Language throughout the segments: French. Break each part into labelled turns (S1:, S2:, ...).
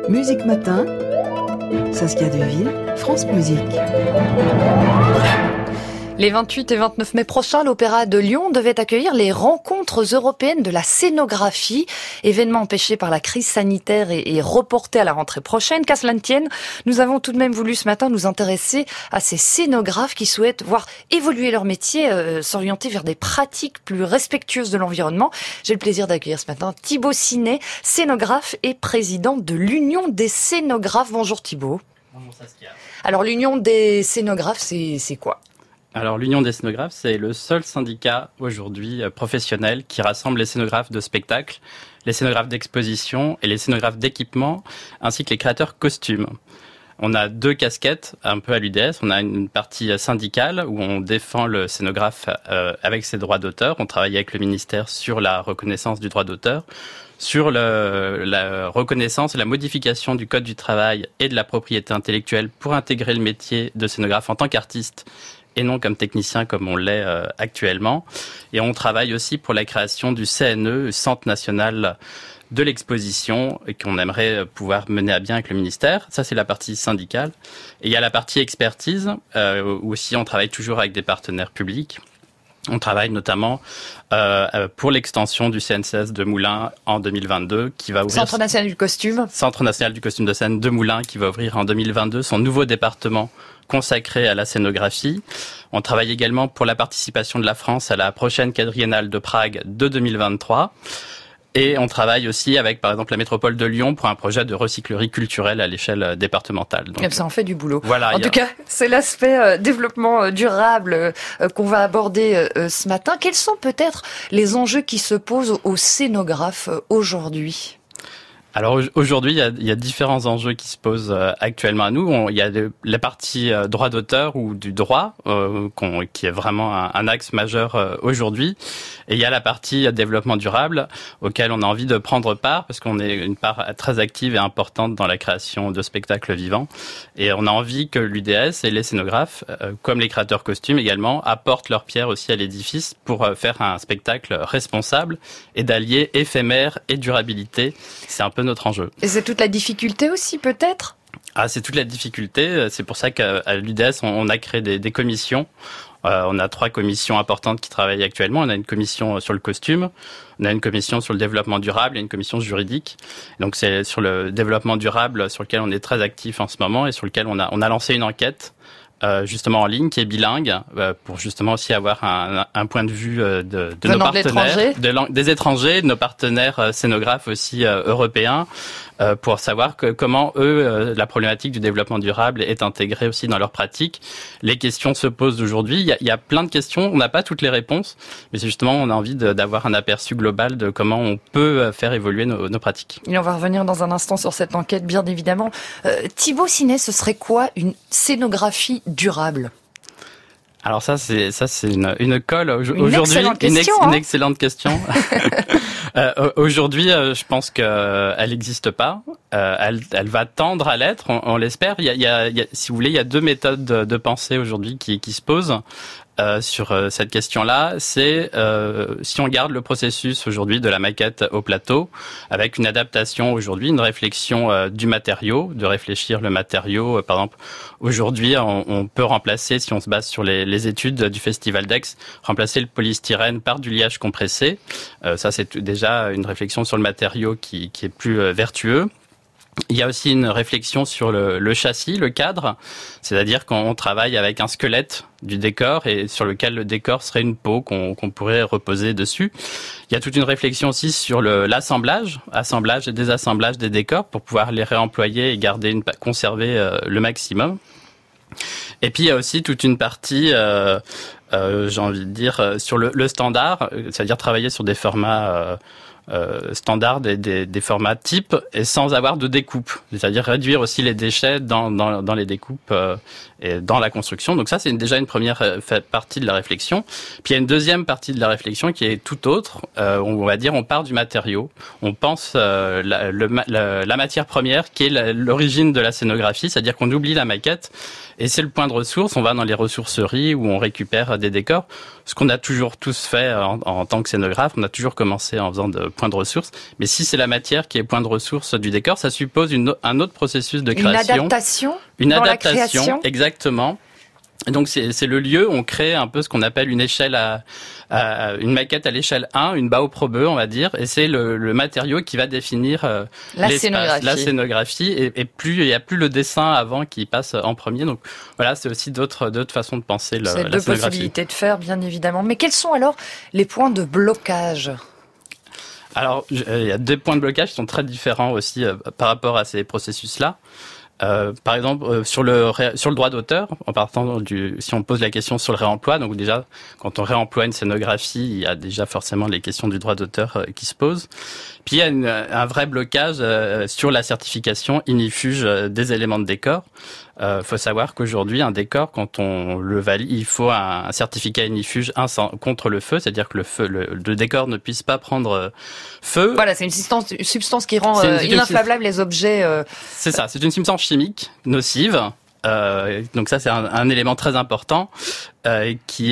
S1: Musique Matin, Saskia Deville, France Musique.
S2: Les 28 et 29 mai prochains, l'Opéra de Lyon devait accueillir les rencontres européennes de la scénographie. Événement empêché par la crise sanitaire et reporté à la rentrée prochaine. Qu'à cela ne tienne, nous avons tout de même voulu ce matin nous intéresser à ces scénographes qui souhaitent voir évoluer leur métier, s'orienter vers des pratiques plus respectueuses de l'environnement. J'ai le plaisir d'accueillir ce matin Thibaut Sinet, scénographe et président de l'Union des scénographes. Bonjour Thibaut.
S3: Bonjour Saskia.
S2: Alors l'Union des scénographes, c'est quoi ?
S3: Alors l'Union des scénographes, c'est le seul syndicat aujourd'hui professionnel qui rassemble les scénographes de spectacles, les scénographes d'exposition et les scénographes d'équipement, ainsi que les créateurs costumes. On a deux casquettes un peu à l'UDS. On a une partie syndicale où on défend le scénographe avec ses droits d'auteur. On travaille avec le ministère sur la reconnaissance du droit d'auteur, sur la reconnaissance et la modification du code du travail et de la propriété intellectuelle pour intégrer le métier de scénographe en tant qu'artiste et non comme technicien comme on l'est actuellement. Et on travaille aussi pour la création du CNE, Centre national de l'exposition, et qu'on aimerait pouvoir mener à bien avec le ministère. Ça, c'est la partie syndicale. Et il y a la partie expertise, où aussi on travaille toujours avec des partenaires publics. On travaille notamment pour l'extension du CNCS de Moulins en 2022, qui va ouvrir...
S2: Centre national du costume.
S3: Centre national du costume de scène de Moulins, qui va ouvrir en 2022 son nouveau département consacré à la scénographie. On travaille également pour la participation de la France à la prochaine quadriennale de Prague de 2023. Et on travaille aussi avec, par exemple, la métropole de Lyon pour un projet de recyclerie culturelle à l'échelle départementale. Donc,
S2: ça en fait du boulot.
S3: Voilà,
S2: en tout cas, c'est l'aspect développement durable qu'on va aborder ce matin. Quels sont peut-être les enjeux qui se posent aux scénographes aujourd'hui ?
S3: Alors aujourd'hui, il y a différents enjeux qui se posent actuellement à nous. Il y a la partie droit d'auteur ou du droit qui est vraiment un axe majeur aujourd'hui. Et il y a la partie développement durable auquel on a envie de prendre part parce qu'on est une part très active et importante dans la création de spectacles vivants. Et on a envie que l'UDS et les scénographes, comme les créateurs costumes également, apportent leur pierre aussi à l'édifice pour faire un spectacle responsable et d'allier éphémère et durabilité. C'est un peu notre enjeu.
S2: Et c'est toute la difficulté aussi, peut-être ?
S3: C'est toute la difficulté. C'est pour ça qu'à l'UDS, on a créé des commissions. On a 3 commissions importantes qui travaillent actuellement. On a une commission sur le costume, on a une commission sur le développement durable et une commission juridique. Donc c'est sur le développement durable sur lequel on est très actif en ce moment et sur lequel on a lancé une enquête justement en ligne qui est bilingue pour justement aussi avoir un point de vue de nos partenaires, des étrangers, de nos partenaires scénographes aussi européens pour savoir comment eux la problématique du développement durable est intégrée aussi dans leurs pratiques. Les questions se posent aujourd'hui. Il y a plein de questions. On n'a pas toutes les réponses, mais c'est justement on a envie d'avoir un aperçu global de comment on peut faire évoluer nos pratiques.
S2: Et on va revenir dans un instant sur cette enquête, bien évidemment. Thibaut Sinet, ce serait quoi une scénographie durable ?
S3: Alors ça c'est une colle aujourd'hui,
S2: une
S3: excellente question. Aujourd'hui, je pense qu'elle n'existe pas. Elle va tendre à l'être, on l'espère. Il y a, si vous voulez, il y a 2 méthodes de pensée aujourd'hui qui se posent. Sur cette question-là, c'est si on garde le processus aujourd'hui de la maquette au plateau, avec une adaptation aujourd'hui, une réflexion du matériau, de réfléchir le matériau. Par exemple, aujourd'hui, on peut remplacer, si on se base sur les études du Festival d'Aix, remplacer le polystyrène par du liège compressé. Ça, c'est déjà une réflexion sur le matériau qui est plus vertueux. Il y a aussi une réflexion sur le châssis, le cadre, c'est-à-dire qu'on travaille avec un squelette du décor et sur lequel le décor serait une peau qu'on pourrait reposer dessus. Il y a toute une réflexion aussi sur l'assemblage, assemblage et désassemblage des décors pour pouvoir les réemployer et conserver le maximum. Et puis il y a aussi toute une partie, j'ai envie de dire, sur le standard, c'est-à-dire travailler sur des formats standard des formats types et sans avoir de découpe, c'est-à-dire réduire aussi les déchets dans les découpes et dans la construction. Donc ça, c'est déjà une première partie de la réflexion. Puis il y a une deuxième partie de la réflexion qui est tout autre. On va dire, on part du matériau. On pense la matière première qui est l'origine de la scénographie, c'est-à-dire qu'on oublie la maquette et c'est le point de ressource. On va dans les ressourceries où on récupère des décors. Ce qu'on a toujours tous fait en tant que scénographe, on a toujours commencé en faisant de point de ressource. Mais si c'est la matière qui est point de ressource du décor, ça suppose un autre processus de création.
S2: Une
S3: adaptation,
S2: la création.
S3: Exactement. Et donc c'est le lieu où on crée un peu ce qu'on appelle une échelle une maquette à l'échelle 1, une Bauprobe, on va dire, et c'est le matériau qui va définir
S2: la
S3: scénographie, et plus il y a plus le dessin avant qui passe en premier. Donc voilà, c'est aussi d'autres façons de penser la scénographie.
S2: C'est deux possibilités de faire, bien évidemment. Mais quels sont alors les points de blocage ?
S3: Alors il y a des points de blocage qui sont très différents aussi par rapport à ces processus-là. Par exemple, sur le droit d'auteur, en partant si on pose la question sur le réemploi, donc déjà, quand on réemploie une scénographie, il y a déjà forcément les questions du droit d'auteur qui se posent. Puis il y a un vrai blocage sur la certification inifuge des éléments de décor. Faut savoir qu'aujourd'hui, un décor, quand on le valide, il faut un certificat inifuge contre le feu, c'est-à-dire que le décor ne puisse pas prendre feu.
S2: Voilà, c'est une substance qui rend ininflammable les objets.
S3: C'est ça, c'est une substance chimique nocive. Donc ça, c'est un élément très important qui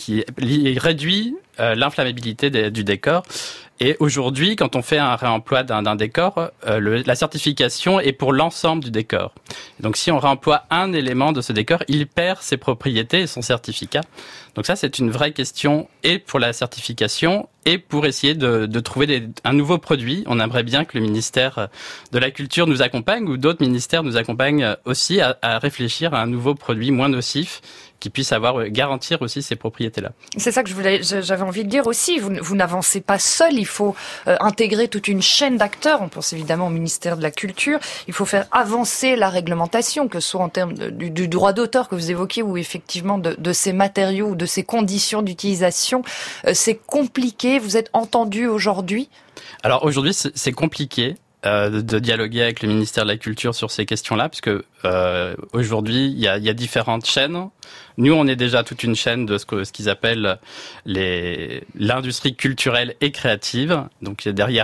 S3: réduit l'inflammabilité du décor. Et aujourd'hui, quand on fait un réemploi d'un décor, la certification est pour l'ensemble du décor. Donc si on réemploie un élément de ce décor, il perd ses propriétés et son certificat. Donc ça, c'est une vraie question et pour la certification et pour essayer de trouver un nouveau produit. On aimerait bien que le ministère de la Culture nous accompagne ou d'autres ministères nous accompagnent aussi à réfléchir à un nouveau produit moins nocif qui puisse garantir aussi ces propriétés-là.
S2: C'est ça que j'avais envie de dire aussi. Vous n'avancez pas seul. Il faut intégrer toute une chaîne d'acteurs. On pense évidemment au ministère de la Culture. Il faut faire avancer la réglementation, que ce soit en termes du droit d'auteur que vous évoquiez ou effectivement de ces matériaux ou de ces conditions d'utilisation. C'est compliqué. Vous êtes entendu aujourd'hui ? Alors
S3: aujourd'hui, c'est compliqué. De dialoguer avec le ministère de la Culture sur ces questions-là, puisque aujourd'hui il y a différentes chaînes. Nous, on est déjà toute une chaîne de ce qu'ils appellent l'industrie culturelle et créative. Donc derrière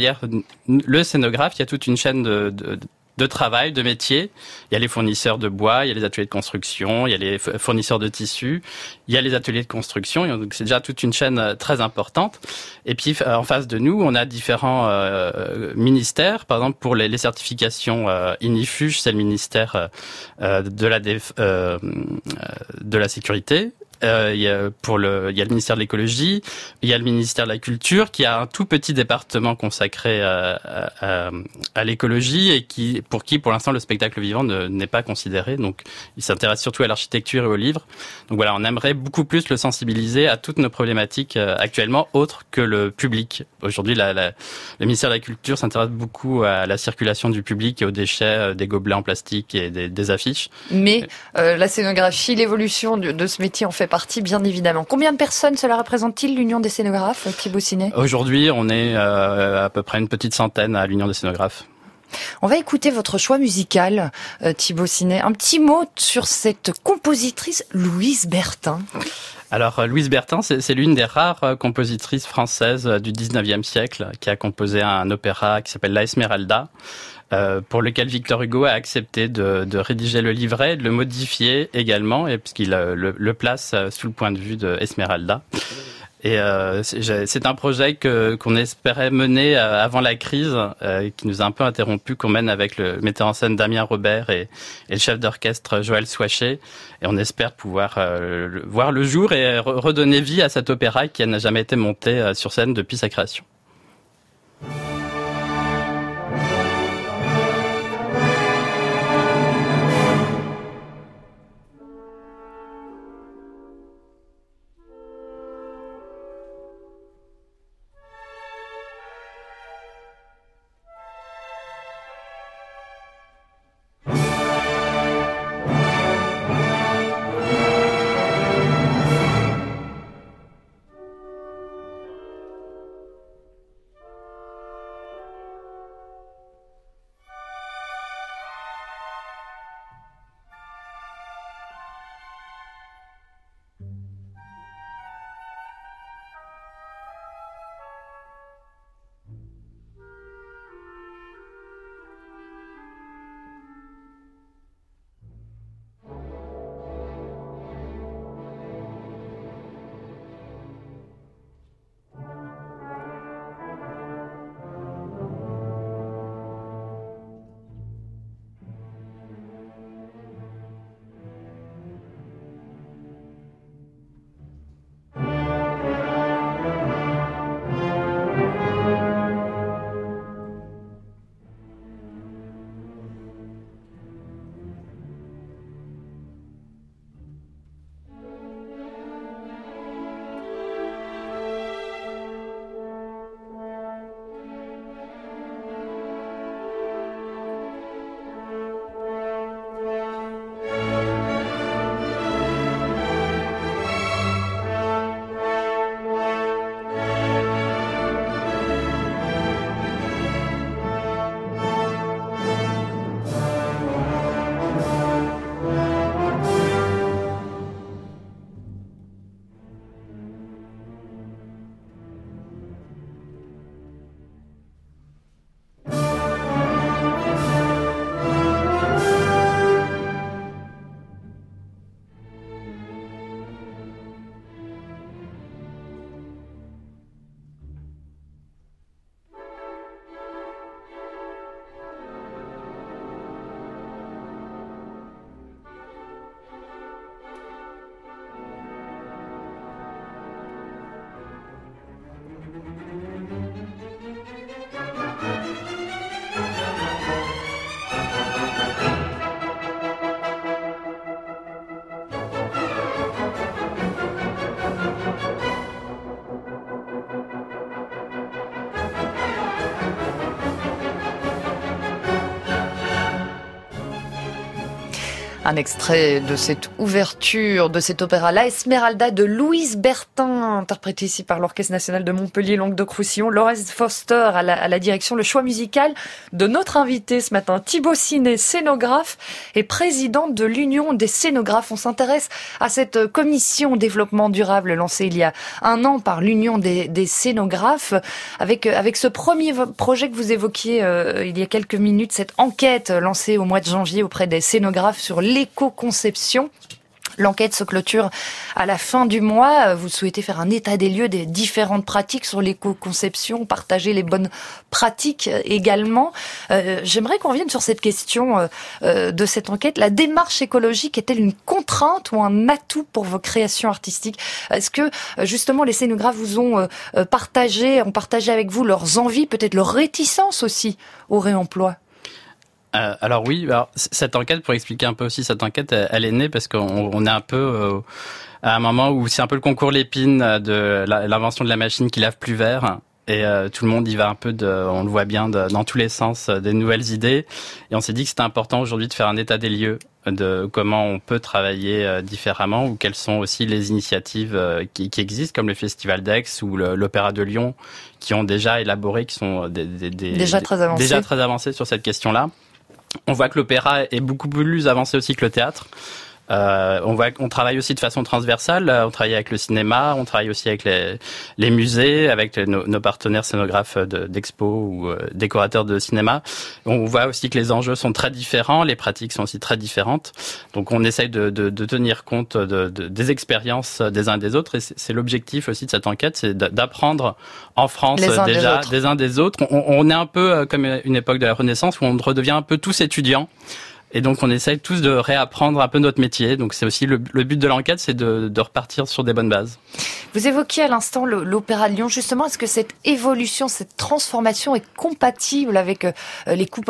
S3: le scénographe, il y a toute une chaîne de travail, de métier. Il y a les fournisseurs de bois, il y a les ateliers de construction, il y a les fournisseurs de tissus, il y a les ateliers de construction. Donc c'est déjà toute une chaîne très importante. Et puis en face de nous, on a différents ministères. Par exemple, pour les certifications inifuge, c'est le ministère de la sécurité. Il y a le ministère de l'écologie, il y a le ministère de la culture qui a un tout petit département consacré à l'écologie et pour l'instant le spectacle vivant n'est pas considéré. Donc il s'intéresse surtout à l'architecture et au livre. Donc voilà, on aimerait beaucoup plus le sensibiliser à toutes nos problématiques actuellement autres que le public. Aujourd'hui, le ministère de la Culture s'intéresse beaucoup à la circulation du public et aux déchets, des gobelets en plastique et des affiches.
S2: Mais la scénographie, l'évolution de ce métier en fait partie, bien évidemment. Combien de personnes cela représente-t-il, l'Union des scénographes, Thibaut Sinet ?
S3: Aujourd'hui, on est à peu près une petite centaine à l'Union des scénographes.
S2: On va écouter votre choix musical, Thibaut Sinet. Un petit mot sur cette compositrice Louise Bertin.
S3: Alors, Louise Bertin, c'est l'une des rares compositrices françaises du 19e siècle qui a composé un opéra qui s'appelle La Esmeralda, pour lequel Victor Hugo a accepté de rédiger le livret, de le modifier également, et puisqu'il le place sous le point de vue de Esmeralda. Et c'est un projet qu'on espérait mener avant la crise, qui nous a un peu interrompu, qu'on mène avec le metteur en scène Damien Robert et le chef d'orchestre Joël Souachet. Et on espère pouvoir voir le jour et redonner vie à cet opéra qui n'a jamais été monté sur scène depuis sa création.
S2: Un extrait de cette ouverture de cet opéra La Esmeralda de Louise Bertin, interprété ici par l'Orchestre national de Montpellier, Languedoc-Roussillon. Laurence Foster à la direction, le choix musical de notre invité ce matin, Thibaut Sinet, scénographe et président de l'Union des scénographes. On s'intéresse à cette commission développement durable lancée il y a un an par l'Union des scénographes, avec ce premier projet que vous évoquiez il y a quelques minutes, cette enquête lancée au mois de janvier auprès des scénographes sur l'éco-conception. L'enquête se clôture à la fin du mois. Vous souhaitez faire un état des lieux des différentes pratiques sur l'éco-conception, partager les bonnes pratiques également. J'aimerais qu'on revienne sur cette question de cette enquête. La démarche écologique est-elle une contrainte ou un atout pour vos créations artistiques? Est-ce que justement les scénographes vous ont partagé avec vous leurs envies, peut-être leurs réticences aussi au réemploi?
S3: Alors oui, cette enquête, pour expliquer un peu aussi cette enquête, elle est née parce qu'on est un peu à un moment où c'est un peu le concours Lépine de l'invention de la machine qui lave plus vert. Et tout le monde y va un peu on le voit bien, dans tous les sens, des nouvelles idées. Et on s'est dit que c'était important aujourd'hui de faire un état des lieux de comment on peut travailler différemment, ou quelles sont aussi les initiatives qui existent, comme le Festival d'Aix ou l'Opéra de Lyon, qui ont déjà élaboré, qui sont déjà très avancés sur cette question-là. On voit que l'opéra est beaucoup plus avancé aussi que le théâtre. On voit qu'on travaille aussi de façon transversale. On travaille avec le cinéma, on travaille aussi avec les musées, avec nos partenaires scénographes d'expo ou décorateurs de cinéma. On voit aussi que les enjeux sont très différents, les pratiques sont aussi très différentes. Donc on essaye de tenir compte des expériences des uns et des autres. Et c'est l'objectif aussi de cette enquête, c'est d'apprendre en France des uns des autres. On est un peu comme une époque de la Renaissance où on redevient un peu tous étudiants. Et donc, on essaye tous de réapprendre un peu notre métier. Donc, c'est aussi le but de l'enquête, c'est de repartir sur des bonnes bases.
S2: Vous évoquiez à l'instant l'Opéra de Lyon. Justement, est-ce que cette évolution, cette transformation est compatible avec les coupes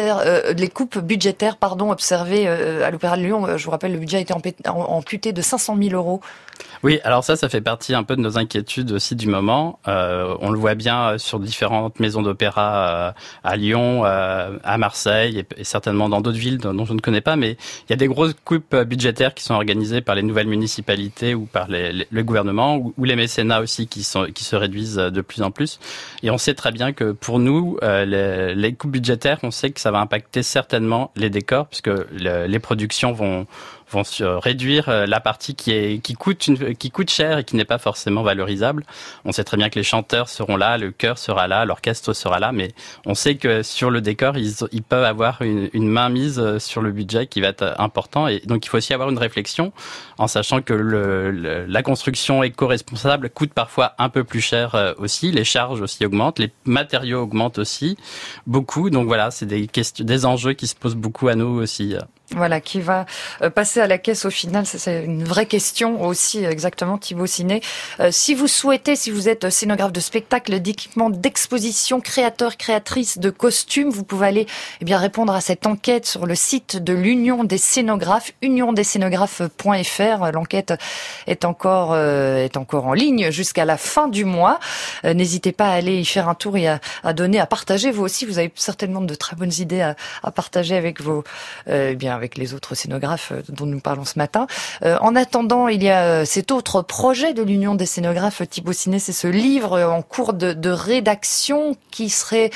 S2: budgétaires, observées à l'Opéra de Lyon? Je vous rappelle, le budget a été amputé de 500 000 €.
S3: Oui, alors ça fait partie un peu de nos inquiétudes aussi du moment. On le voit bien sur différentes maisons d'opéra à Lyon, à Marseille et certainement dans d'autres villes dont je ne connais pas, mais il y a des grosses coupes budgétaires qui sont organisées par les nouvelles municipalités ou par le gouvernement ou les mécénats aussi qui se réduisent de plus en plus. Et on sait très bien que pour nous, les coupes budgétaires, on sait que ça va impacter certainement les décors puisque les productions vont se réduire la partie qui coûte cher et qui n'est pas forcément valorisable. On sait très bien que les chanteurs seront là, le chœur sera là, l'orchestre sera là, mais on sait que sur le décor, ils peuvent avoir une mainmise sur le budget qui va être important. Et donc, il faut aussi avoir une réflexion en sachant que la construction éco-responsable coûte parfois un peu plus cher aussi. Les charges aussi augmentent, les matériaux augmentent aussi beaucoup. Donc voilà, c'est des enjeux qui se posent beaucoup à nous aussi.
S2: Voilà, qui va passer à la caisse au final, c'est une vraie question aussi, exactement, Thibaut Sinet. Si vous êtes scénographe de spectacle, d'équipement, d'exposition, créateur, créatrice de costumes, vous pouvez aller répondre à cette enquête sur le site de l'Union des scénographes, uniondesscénographes.fr. L'enquête est encore en ligne jusqu'à la fin du mois. N'hésitez pas à aller y faire un tour et à donner, à partager. Vous aussi, vous avez certainement de très bonnes idées à partager avec avec les autres scénographes dont nous parlons ce matin. En attendant, il y a cet autre projet de l'Union des scénographes, Thibaut Sinet, c'est ce livre en cours de rédaction qui serait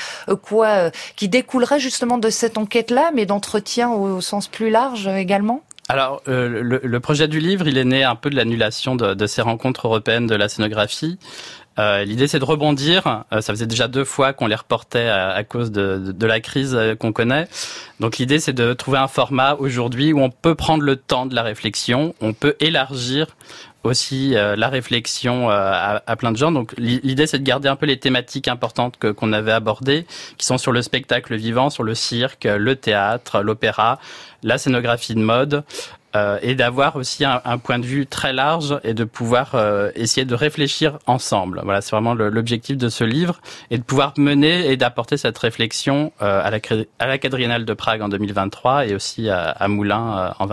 S2: qui découlerait justement de cette enquête-là, mais d'entretien au sens plus large également?
S3: Alors, le projet du livre, il est né un peu de l'annulation de ces rencontres européennes de la scénographie. L'idée, c'est de rebondir. Ça faisait déjà 2 fois qu'on les reportait à cause de la crise qu'on connaît. Donc, l'idée, c'est de trouver un format aujourd'hui où on peut prendre le temps de la réflexion, on peut élargir aussi la réflexion à plein de gens. Donc, l'idée, c'est de garder un peu les thématiques importantes qu'on avait abordées, qui sont sur le spectacle vivant, sur le cirque, le théâtre, l'opéra, la scénographie de mode. Et d'avoir aussi un point de vue très large et de pouvoir essayer de réfléchir ensemble. Voilà, c'est vraiment l'objectif de ce livre, et de pouvoir mener et d'apporter cette réflexion à la Quadriennale de Prague en 2023 et aussi à Moulins en 2022.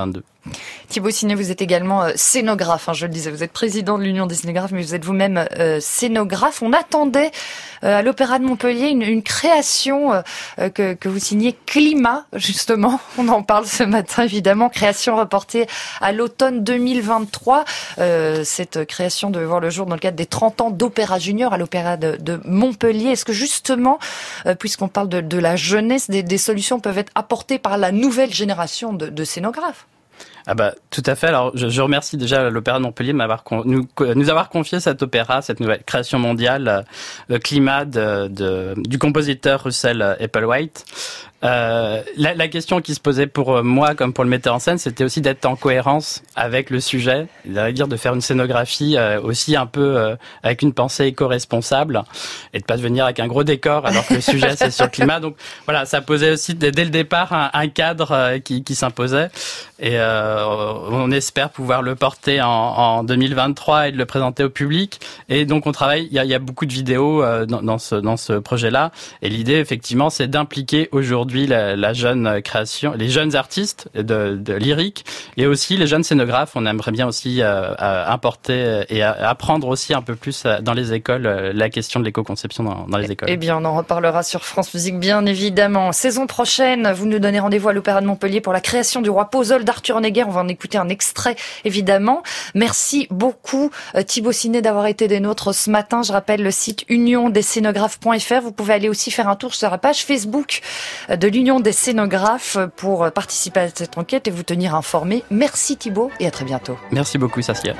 S2: Thibaut Sinet, vous êtes également scénographe, je le disais, vous êtes président de l'Union des scénographes, mais vous êtes vous-même scénographe. On attendait à l'Opéra de Montpellier une création que vous signez Climat, justement. On en parle ce matin, évidemment. Création reportée à l'automne 2023. Cette création devait voir le jour dans le cadre des 30 ans d'Opéra Junior à l'Opéra de Montpellier. Est-ce que justement, puisqu'on parle de la jeunesse, des solutions peuvent être apportées par la nouvelle génération de scénographes?
S3: Ah bah tout à fait. Alors je remercie déjà l'Opéra de Montpellier de nous avoir confié cet opéra, cette nouvelle création mondiale, Climat du compositeur Russell Applewhite. La question qui se posait pour moi comme pour le metteur en scène, c'était aussi d'être en cohérence avec le sujet, c'est-à-dire de faire une scénographie aussi un peu avec une pensée éco-responsable et de pas venir avec un gros décor alors que le sujet c'est sur le climat. Donc voilà, ça posait aussi dès le départ un cadre qui s'imposait et on espère pouvoir le porter en 2023 et de le présenter au public. Et donc on travaille, il y a beaucoup de vidéos dans ce projet-là et l'idée effectivement c'est d'impliquer aujourd'hui la jeune création, les jeunes artistes de lyrique et aussi les jeunes scénographes. On aimerait bien aussi importer et apprendre aussi un peu plus dans les écoles la question de l'éco-conception dans les écoles.
S2: Eh bien, on en reparlera sur France Musique, bien évidemment. Saison prochaine, vous nous donnez rendez-vous à l'Opéra de Montpellier pour la création du Roi Pozole d'Arthur Honegger. On va en écouter un extrait, évidemment. Merci beaucoup, Thibaut Sinet, d'avoir été des nôtres ce matin. Je rappelle le site uniondescénographes.fr. Vous pouvez aller aussi faire un tour sur la page Facebook de l'Union des scénographes pour participer à cette enquête et vous tenir informé. Merci Thibaut et à très bientôt.
S3: Merci beaucoup Saskia.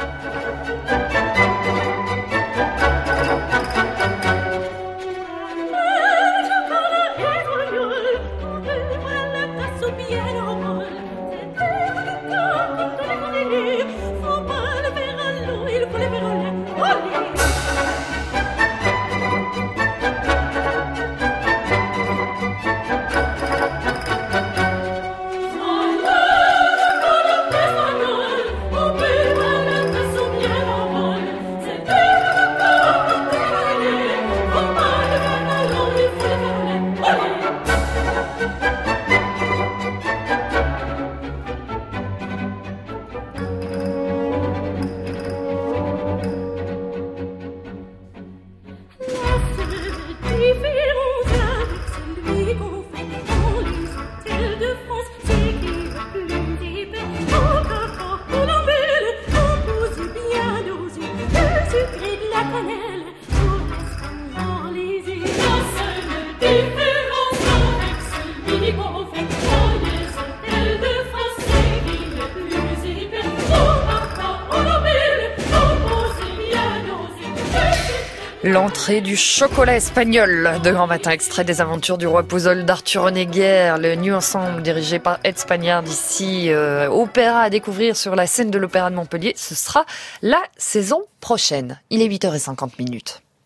S2: L'entrée du chocolat espagnol de Grand Matin, extrait des aventures du Roi Pozole d'Arthur Honegger, le New Ensemble dirigé par Ed Spagnard d'ici, opéra à découvrir sur la scène de l'Opéra de Montpellier. Ce sera la saison prochaine. Il est 8h50.